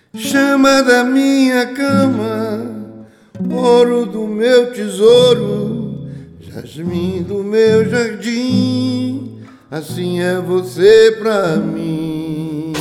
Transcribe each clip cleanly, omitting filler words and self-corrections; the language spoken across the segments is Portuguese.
Chama da minha cama, ouro do meu tesouro, jasmim do meu jardim, assim é você pra mim.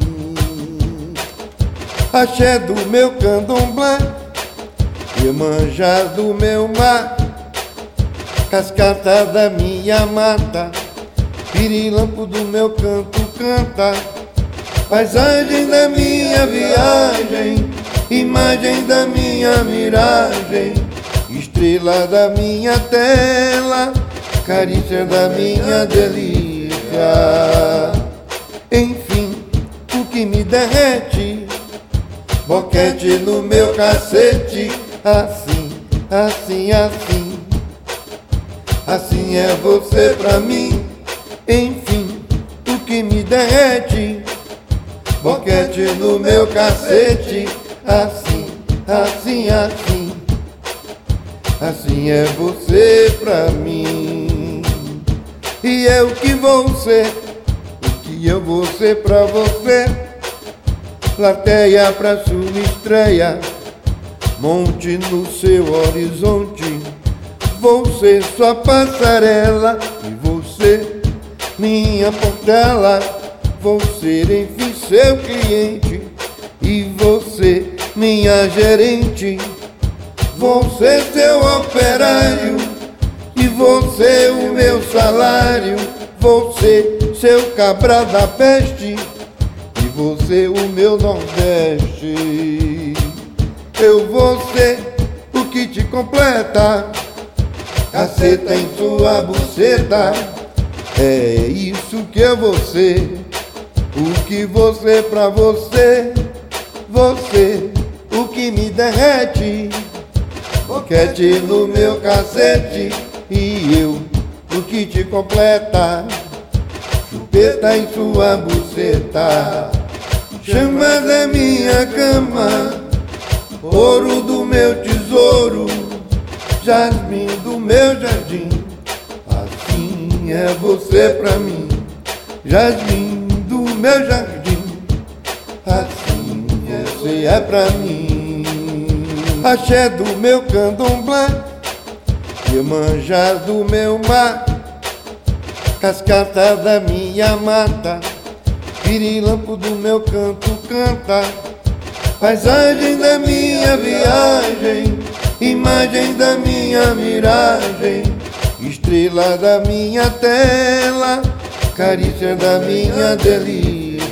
Axé do meu candomblé, Iemanjá do meu mar, cascata da minha mata, pirilampo do meu canto canta, paisagem da minha viagem, imagem da minha miragem, estrela da minha tela, carícia da minha delícia. Enfim, o que me derrete, boquete no meu cacete, assim, assim, assim, assim é você pra mim. Enfim, o que me derrete, boquete no meu cacete, assim, assim, assim, assim é você pra mim. E eu que vou ser, o que eu vou ser pra você, plateia pra sua estreia, monte no seu horizonte, vou ser sua passarela e você minha portela, vou ser enfim seu cliente e você minha gerente, vou ser seu operário e você o meu salário, vou ser seu cabra da peste e você o meu nordeste. Eu vou ser o que te completa, caceta em sua buceta, é isso que eu vou ser, o que você pra você, você, o que me derrete, boquete no meu cacete, e eu, o que te completa, chupeta em sua buceta. Chama da minha cama, ouro do meu tesouro, jasmim do meu jardim, assim é você pra mim. Jasmim do meu jardim, assim você é pra mim. Axé do meu candomblé, Iemanjá do meu mar, cascata da minha mata, pirilampo do meu canto canta, paisagem da minha viagem, imagem da minha miragem, estrela da minha tela, carícia da minha delícia.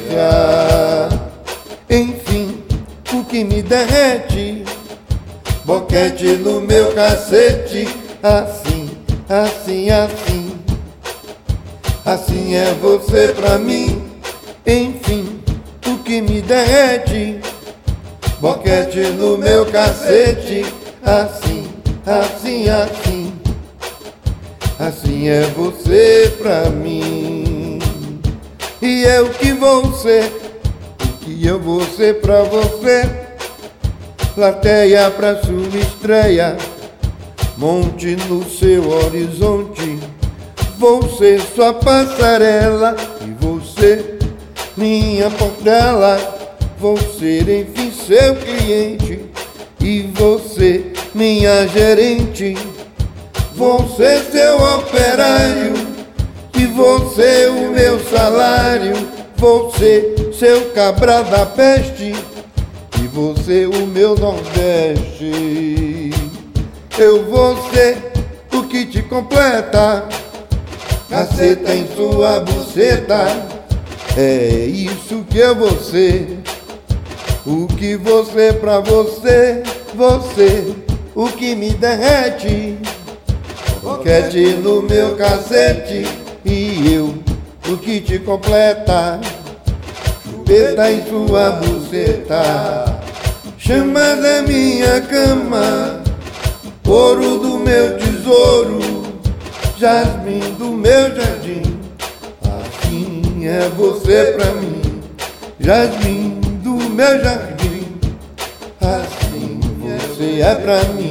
Enfim, o que me derrete, boquete no meu cacete, assim, assim, assim, assim é você pra mim. Enfim, o que me derrete, boquete no meu cacete, assim, assim, assim, assim é você pra mim. E eu que vou ser, o que eu vou ser pra você, plateia pra sua estreia, monte no seu horizonte, vou ser sua passarela e você minha portela, vou ser enfim seu cliente e você minha gerente, vou ser seu operário e você o meu salário, vou ser seu cabra da peste e você o meu nordeste. Eu vou ser o que te completa, caceta em sua buceta, é isso que eu vou ser, o que você pra você, você, o que me derrete, boquete no meu cacete, e eu, o que te completa, chupeta em sua buceta. Chama da minha cama, ouro do meu tesouro, jasmim do meu jardim, assim é você pra mim. Jasmim do meu jardim, assim você é pra mim.